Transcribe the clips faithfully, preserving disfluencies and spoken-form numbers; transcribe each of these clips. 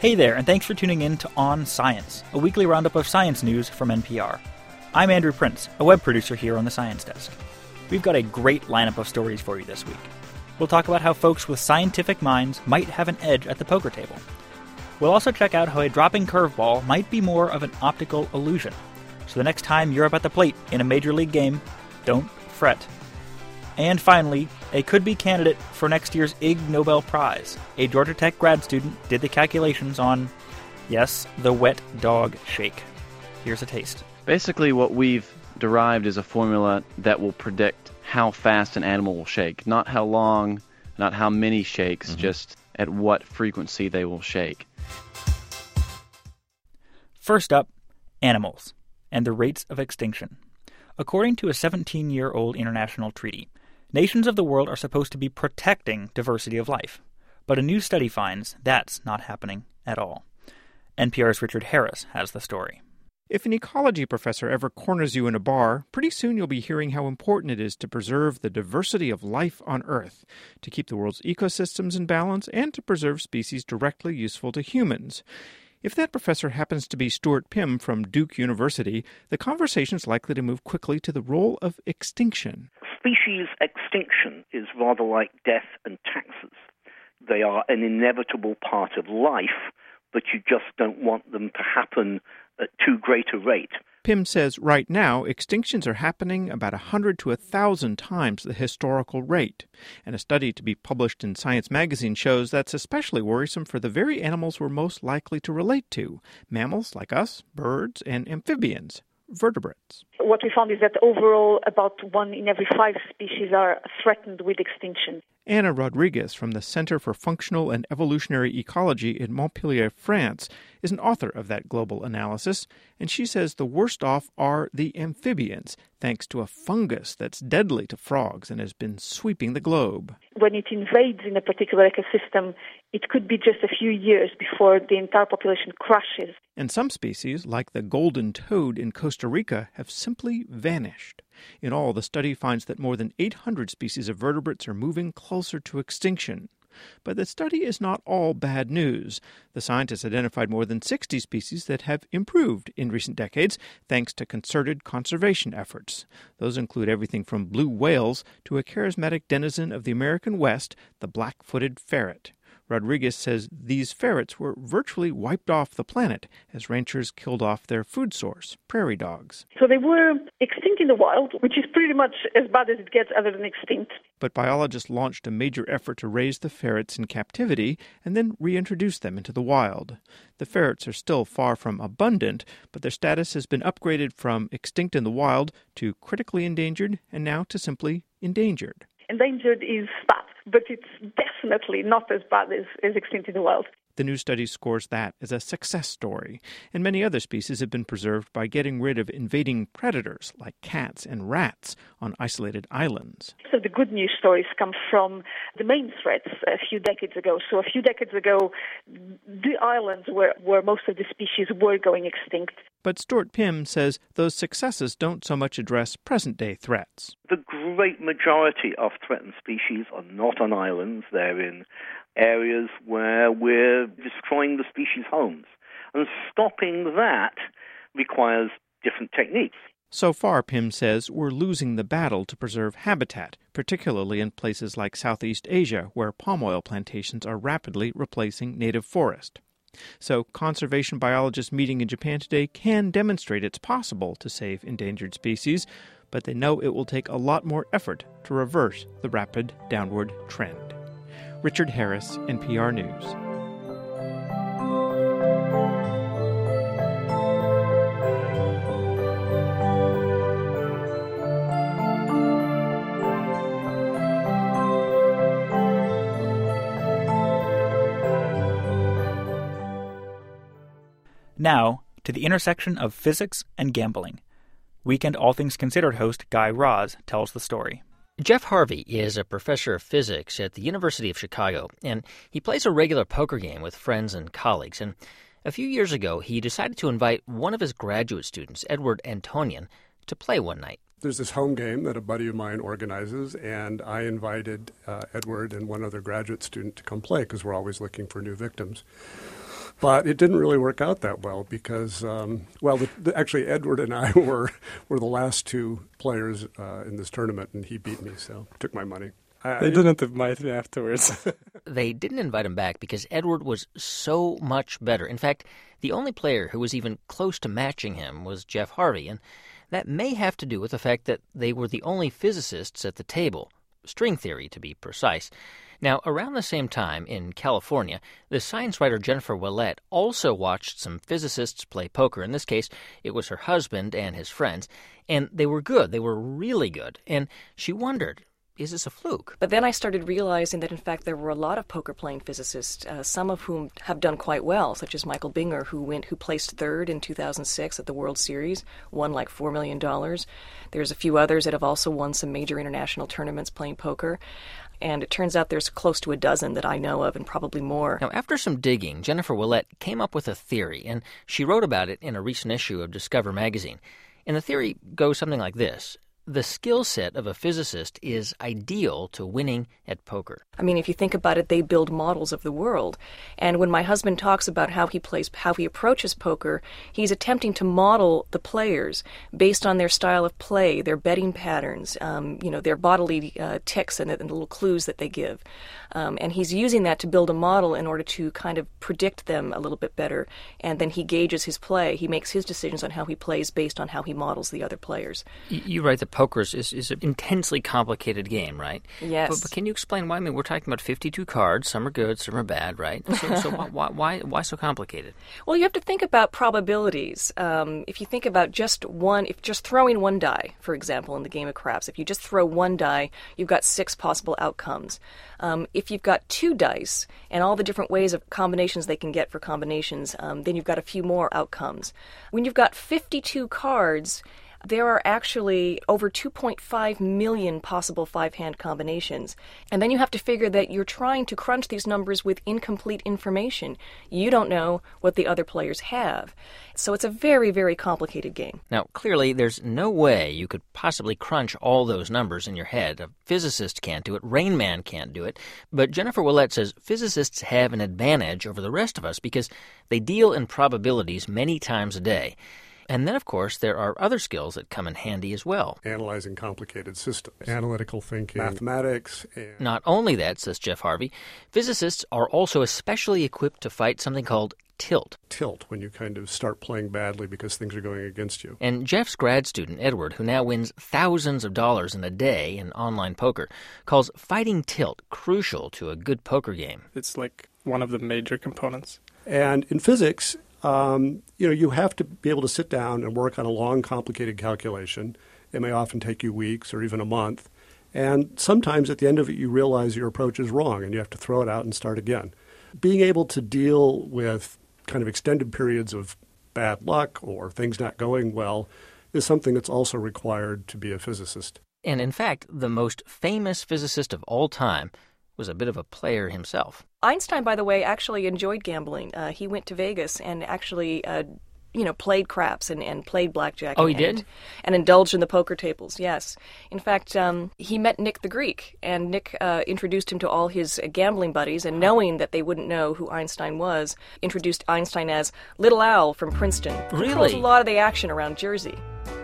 Hey there, and thanks for tuning in to On Science, a weekly roundup of science news from N P R. I'm Andrew Prince, a web producer here on the Science Desk. We've got a great lineup of stories for you this week. We'll talk about how folks with scientific minds might have an edge at the poker table. We'll also check out how a dropping curveball might be more of an optical illusion. So the next time you're up at the plate in a major league game, don't fret. And finally, a could-be candidate for next year's Ig Nobel Prize. A Georgia Tech grad student did the calculations on, yes, the wet dog shake. Here's a taste. Basically, what we've derived is a formula that will predict how fast an animal will shake. Not how long, not how many shakes, mm-hmm. just at what frequency they will shake. First up, animals and the rates of extinction. According to a seventeen-year-old international treaty, nations of the world are supposed to be protecting diversity of life. But a new study finds that's not happening at all. N P R's Richard Harris has the story. If an ecology professor ever corners you in a bar, pretty soon you'll be hearing how important it is to preserve the diversity of life on Earth, to keep the world's ecosystems in balance, and to preserve species directly useful to humans. If that professor happens to be Stuart Pimm from Duke University, the conversation's likely to move quickly to the role of extinction. Species extinction is rather like death and taxes. They are an inevitable part of life, but you just don't want them to happen at too great a rate. Pimm says right now, extinctions are happening about one hundred to one thousand times the historical rate. And a study to be published in Science magazine shows that's especially worrisome for the very animals we're most likely to relate to, mammals like us, birds, and amphibians, vertebrates. What we found is that overall about one in every five species are threatened with extinction. Anna Rodriguez from the Center for Functional and Evolutionary Ecology in Montpellier, France, is an author of that global analysis, and she says the worst off are the amphibians, thanks to a fungus that's deadly to frogs and has been sweeping the globe. When it invades in a particular ecosystem, it could be just a few years before the entire population crashes. And some species, like the golden toad in Costa Rica, have simply vanished. In all, the study finds that more than eight hundred species of vertebrates are moving closer to extinction. But the study is not all bad news. The scientists identified more than sixty species that have improved in recent decades thanks to concerted conservation efforts. Those include everything from blue whales to a charismatic denizen of the American West, the black-footed ferret. Rodriguez says these ferrets were virtually wiped off the planet as ranchers killed off their food source, prairie dogs. So they were extinct in the wild, which is pretty much as bad as it gets other than extinct. But biologists launched a major effort to raise the ferrets in captivity and then reintroduce them into the wild. The ferrets are still far from abundant, but their status has been upgraded from extinct in the wild to critically endangered and now to simply endangered. Endangered is bad, but it's definitely not as bad as, as extinct in the wild. The new study scores that as a success story, and many other species have been preserved by getting rid of invading predators like cats and rats on isolated islands. So the good news stories come from the main threats a few decades ago. So a few decades ago, the islands where, where most of the species were going extinct. But Stuart Pimm says those successes don't so much address present-day threats. The great majority of threatened species are not on islands. They're in areas where we're destroying the species' homes. And stopping that requires different techniques. So far, Pimm says, we're losing the battle to preserve habitat, particularly in places like Southeast Asia, where palm oil plantations are rapidly replacing native forest. So conservation biologists meeting in Japan today can demonstrate it's possible to save endangered species, but they know it will take a lot more effort to reverse the rapid downward trend. Richard Harris, N P R News. Now, to the intersection of physics and gambling. Weekend All Things Considered host Guy Raz tells the story. Jeff Harvey is a professor of physics at the University of Chicago, and he plays a regular poker game with friends and colleagues. And a few years ago, he decided to invite one of his graduate students, Edward Antonian, to play one night. There's this home game that a buddy of mine organizes, and I invited uh, Edward and one other graduate student to come play because we're always looking for new victims. But it didn't really work out that well because, um, well, the, the, actually Edward and I were were the last two players uh, in this tournament, and he beat me, so took my money. I, they didn't invite me afterwards. They didn't invite him back because Edward was so much better. In fact, the only player who was even close to matching him was Jeff Harvey, and that may have to do with the fact that they were the only physicists at the table, string theory to be precise. Now, around the same time in California, the science writer Jennifer Ouellette also watched some physicists play poker. In this case, it was her husband and his friends, and they were good. They were really good. And she wondered, is this a fluke? But then I started realizing that, in fact, there were a lot of poker-playing physicists, uh, some of whom have done quite well, such as Michael Binger, who went, who placed third in two thousand six at the World Series, won like four million dollars. There's a few others that have also won some major international tournaments playing poker. And it turns out there's close to a dozen that I know of, and probably more. Now, after some digging, Jennifer Ouellette came up with a theory, and she wrote about it in a recent issue of Discover magazine. And the theory goes something like this. The skill set of a physicist is ideal to winning at poker. I mean, if you think about it, they build models of the world. And when my husband talks about how he plays, how he approaches poker, he's attempting to model the players based on their style of play, their betting patterns, um, you know, their bodily uh, tics and the, and the little clues that they give. Um, and he's using that to build a model in order to kind of predict them a little bit better. And then he gauges his play. He makes his decisions on how he plays based on how he models the other players. You write that poker is, is an intensely complicated game, right? Yes. But, but can you explain why? I mean, we're talking about fifty-two cards. Some are good, some are bad, right? So, so why, why why so complicated? Well, you have to think about probabilities. Um, if you think about just one, if just throwing one die, for example, in the game of craps, if you just throw one die, you've got six possible outcomes. Um, if you've got two dice and all the different ways of combinations they can get for combinations, um, then you've got a few more outcomes. When you've got fifty-two cards, there are actually over two point five million possible five-hand combinations. And then you have to figure that you're trying to crunch these numbers with incomplete information. You don't know what the other players have. So it's a very, very complicated game. Now, clearly, there's no way you could possibly crunch all those numbers in your head. A physicist can't do it. Rain Man can't do it. But Jennifer Ouellette says physicists have an advantage over the rest of us because they deal in probabilities many times a day. And then, of course, there are other skills that come in handy as well. Analyzing complicated systems, analytical thinking, mathematics. And Not only that, says Jeff Harvey, physicists are also especially equipped to fight something called tilt. Tilt, when you kind of start playing badly because things are going against you. And Jeff's grad student, Edward, who now wins thousands of dollars in a day in online poker, calls fighting tilt crucial to a good poker game. It's like one of the major components. And in physics, Um, you know, you have to be able to sit down and work on a long, complicated calculation. It may often take you weeks or even a month. And sometimes at the end of it, you realize your approach is wrong and you have to throw it out and start again. Being able to deal with kind of extended periods of bad luck or things not going well is something that's also required to be a physicist. And in fact, the most famous physicist of all time was a bit of a player himself. Einstein, by the way, actually enjoyed gambling. Uh, he went to Vegas and actually, uh, you know, played craps and, and played blackjack. Oh, he and, did? And indulged in the poker tables, yes. In fact, um, he met Nick the Greek, and Nick uh, introduced him to all his uh, gambling buddies, and knowing that they wouldn't know who Einstein was, introduced Einstein as Little Al from Princeton. Really? Controls a lot of the action around Jersey.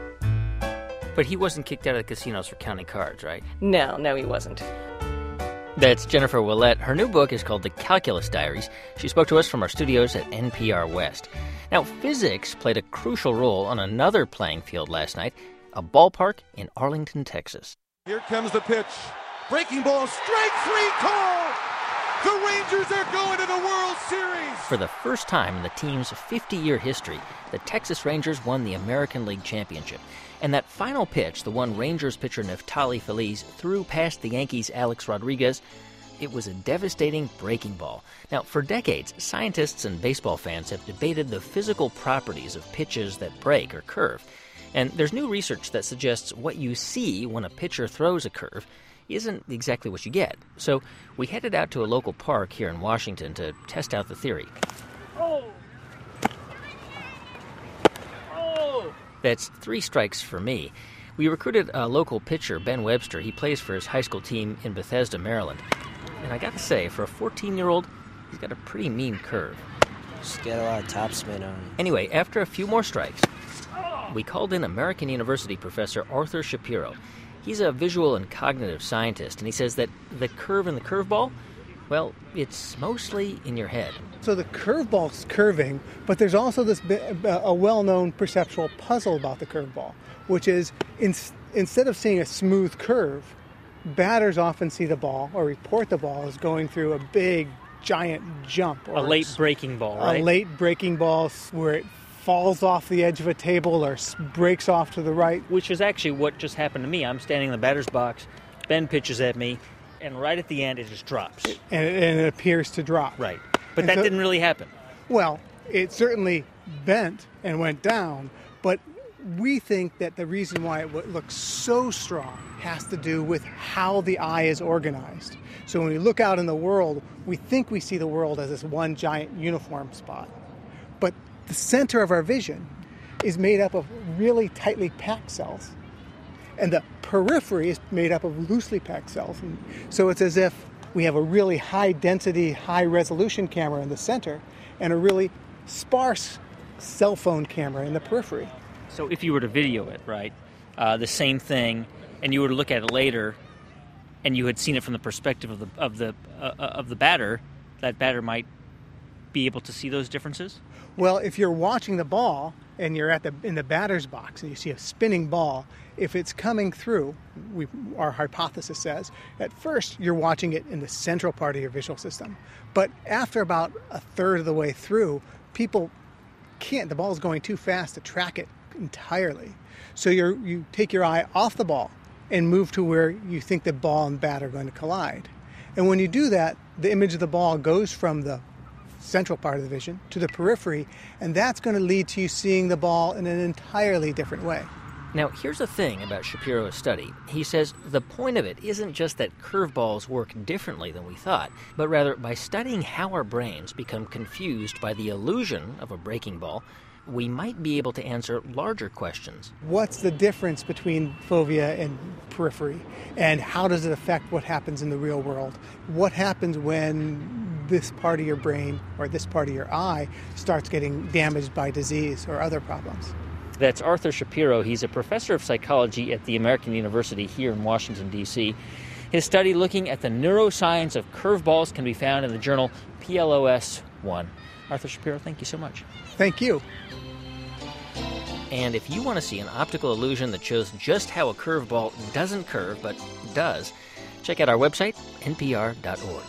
But he wasn't kicked out of the casinos for counting cards, right? No, no, he wasn't. That's Jennifer Ouellette. Her new book is called The Calculus Diaries. She spoke to us from our studios at N P R West. Now, physics played a crucial role on another playing field last night, a ballpark in Arlington, Texas. Here comes the pitch. Breaking ball, strike three call! The Rangers are going to the World Series! For the first time in the team's fifty-year history, the Texas Rangers won the American League Championship. And that final pitch, the one Rangers pitcher Neftali Feliz threw past the Yankees' Alex Rodriguez, it was a devastating breaking ball. Now, for decades, scientists and baseball fans have debated the physical properties of pitches that break or curve. And there's new research that suggests what you see when a pitcher throws a curve isn't exactly what you get. So we headed out to a local park here in Washington to test out the theory. Oh! Oh! That's three strikes for me. We recruited a local pitcher, Ben Webster. He plays for his high school team in Bethesda, Maryland. And I got to say, for a fourteen-year-old, he's got a pretty mean curve. Just get a lot of topspin on it. Anyway, after a few more strikes, we called in American University professor Arthur Shapiro. He's a visual and cognitive scientist, and he says that the curve in the curveball, well, it's mostly in your head. So the curveball's curving, but there's also this bit, a well-known perceptual puzzle about the curveball, which is in, instead of seeing a smooth curve, batters often see the ball or report the ball as going through a big, giant jump. Or a late breaking ball, right? A late breaking ball where it falls off the edge of a table or breaks off to the right. Which is actually what just happened to me. I'm standing in the batter's box, Ben pitches at me, and right at the end it just drops. And it, and it appears to drop. Right. But and that so, didn't really happen. Well, it certainly bent and went down, but we think that the reason why it looks so strong has to do with how the eye is organized. So when we look out in the world, we think we see the world as this one giant uniform spot. But the center of our vision is made up of really tightly packed cells, and the periphery is made up of loosely packed cells. And so it's as if we have a really high-density, high-resolution camera in the center and a really sparse cell phone camera in the periphery. So if you were to video it, right, uh, the same thing, and you were to look at it later, and you had seen it from the perspective of the of the uh, of the batter, that batter might be able to see those differences? Well, if you're watching the ball and you're at the in the batter's box and you see a spinning ball, if it's coming through, we, our hypothesis says, at first you're watching it in the central part of your visual system. But after about a third of the way through, people can't, the ball's going too fast to track it entirely. So you you take your eye off the ball and move to where you think the ball and bat are going to collide. And when you do that, the image of the ball goes from the central part of the vision to the periphery, and that's going to lead to you seeing the ball in an entirely different way. Now, here's the thing about Shapiro's study. He says the point of it isn't just that curveballs work differently than we thought, but rather by studying how our brains become confused by the illusion of a breaking ball, we might be able to answer larger questions. What's the difference between fovea and periphery? And how does it affect what happens in the real world? What happens when this part of your brain or this part of your eye starts getting damaged by disease or other problems? That's Arthur Shapiro. He's a professor of psychology at the American University here in Washington, D C His study looking at the neuroscience of curveballs can be found in the journal P L O S one. Arthur Shapiro, thank you so much. Thank you. And if you want to see an optical illusion that shows just how a curveball doesn't curve, but does, check out our website, N P R dot org.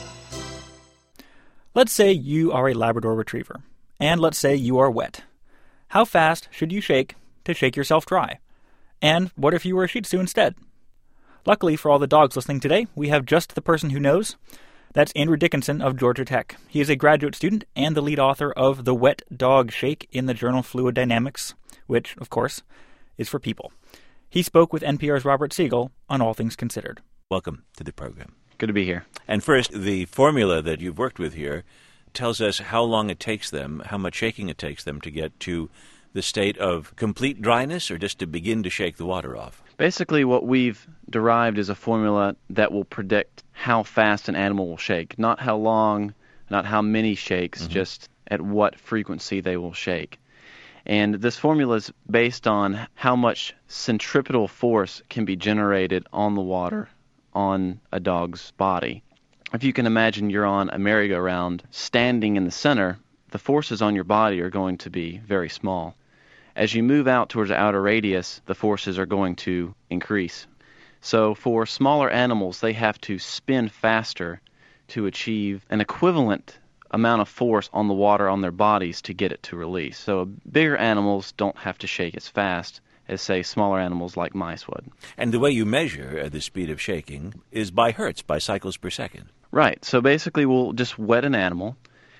Let's say you are a Labrador Retriever, and let's say you are wet. How fast should you shake to shake yourself dry? And what if you were a Shih Tzu instead? Luckily for all the dogs listening today, we have just the person who knows. That's Andrew Dickinson of Georgia Tech. He is a graduate student and the lead author of The Wet Dog Shake in the journal Fluid Dynamics, which, of course, is for people. He spoke with N P R's Robert Siegel on All Things Considered. Welcome to the program. Good to be here. And first, the formula that you've worked with here tells us how long it takes them, how much shaking it takes them to get to the state of complete dryness or just to begin to shake the water off. Basically, what we've derived is a formula that will predict how fast an animal will shake, not how long, not how many shakes, mm-hmm. just at what frequency they will shake. And this formula is based on how much centripetal force can be generated on the water on a dog's body. If you can imagine you're on a merry-go-round standing in the center, the forces on your body are going to be very small. As you move out towards the outer radius, the forces are going to increase. So for smaller animals, they have to spin faster to achieve an equivalent amount of force on the water on their bodies to get it to release. So bigger animals don't have to shake as fast as, say, smaller animals like mice would. And the way you measure the speed of shaking is by hertz, by cycles per second. Right. So basically we'll just wet an animal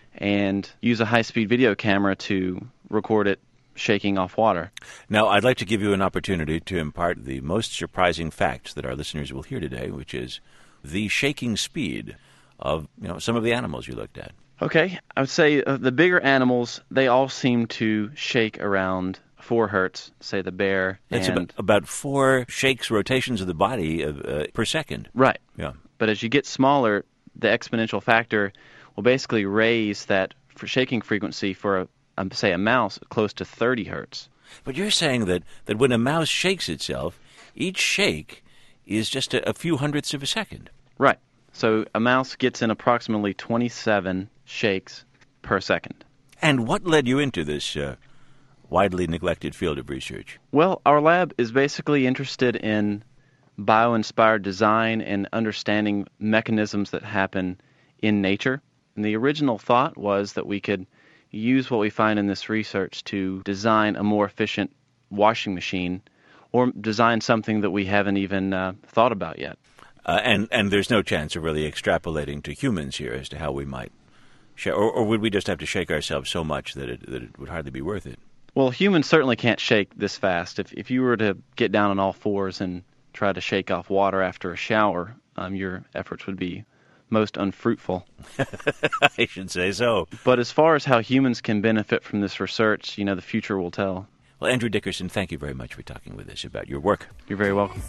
and use a high-speed video camera to record it shaking off water. Now, I'd like to give you an opportunity to impart the most surprising fact that our listeners will hear today, which is the shaking speed of, you know, some of the animals you looked at. Okay. I would say uh, the bigger animals, they all seem to shake around four hertz, say the bear. That's and about, about four shakes, rotations of the body uh, per second. Right. Yeah. But as you get smaller, the exponential factor will basically raise that for shaking frequency for, a, um, say, a mouse close to thirty hertz. But you're saying that, that when a mouse shakes itself, each shake is just a, a few hundredths of a second. Right. So a mouse gets in approximately twenty-seven shakes per second. And what led you into this uh, widely neglected field of research? Well, our lab is basically interested in bio-inspired design and understanding mechanisms that happen in nature. And the original thought was that we could use what we find in this research to design a more efficient washing machine or design something that we haven't even uh, thought about yet. Uh, and, and there's no chance of really extrapolating to humans here as to how we might shake, or, or would we just have to shake ourselves so much that it, that it would hardly be worth it? Well, humans certainly can't shake this fast. If, if you were to get down on all fours and try to shake off water after a shower, um, your efforts would be most unfruitful. I should say so. But as far as how humans can benefit from this research, you know, the future will tell. Well, Andrew Dickerson, thank you very much for talking with us about your work. You're very welcome.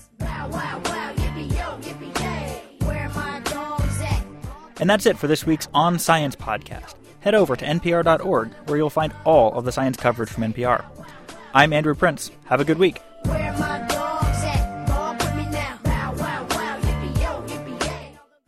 And that's it for this week's On Science podcast. Head over to N P R dot org, where you'll find all of the science coverage from N P R. I'm Andrew Prince. Have a good week.